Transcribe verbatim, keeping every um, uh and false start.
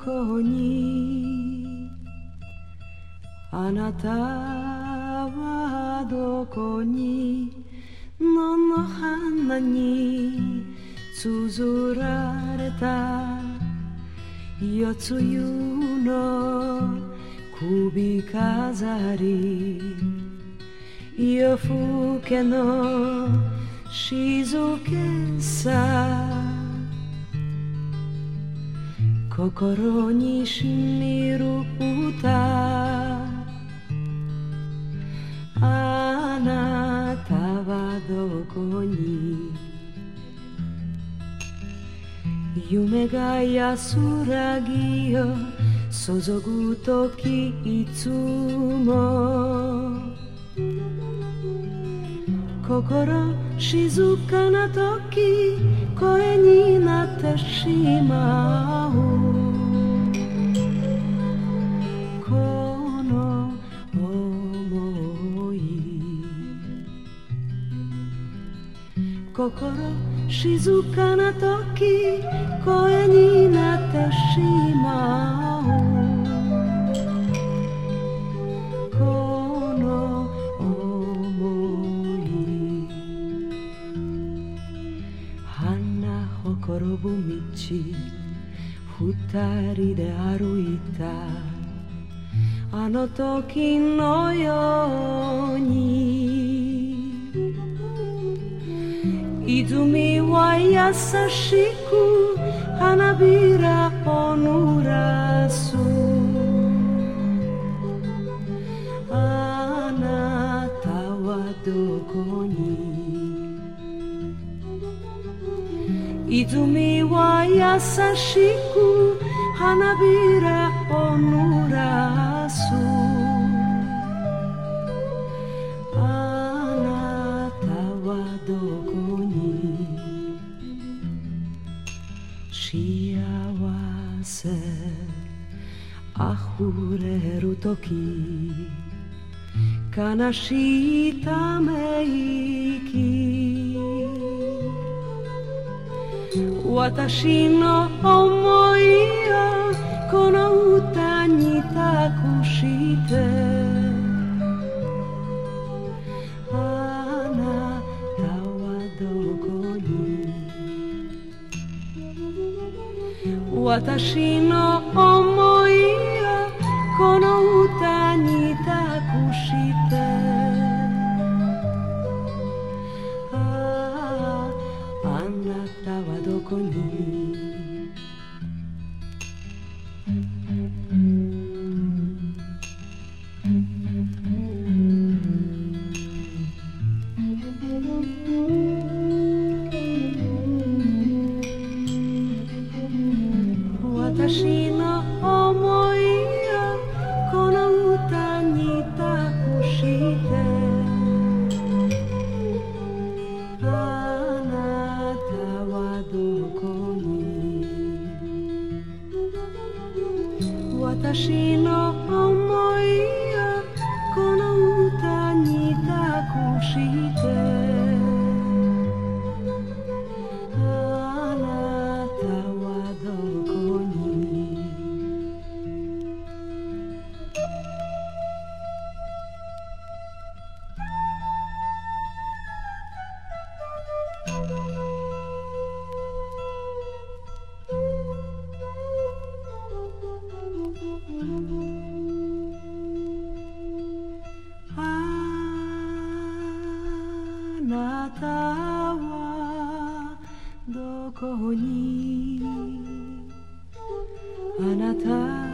こにあなたはどこに野の花に綴られた夜露の首飾り夜更けの静けさ心にしみる歌あなたはどこに夢が安らぎを注ぐときいつも心静かなとき声になってしまうこの想い心静かなとき声になってしまうこの想い花ほころぶ道二人で歩いたあの時のように泉は優しく花びらを濡らすあなたはどこに泉は優しく花びらを濡らすあなたはどこに幸せあふれるとき悲しいため息私の想いをこの歌に託してあなたはどこに私の想いをこの歌に託してああなたはどこに私の想いをこの歌に託してあなたはどこに私の想いをこの歌に託してあなたはどこにあなたはどこにあなた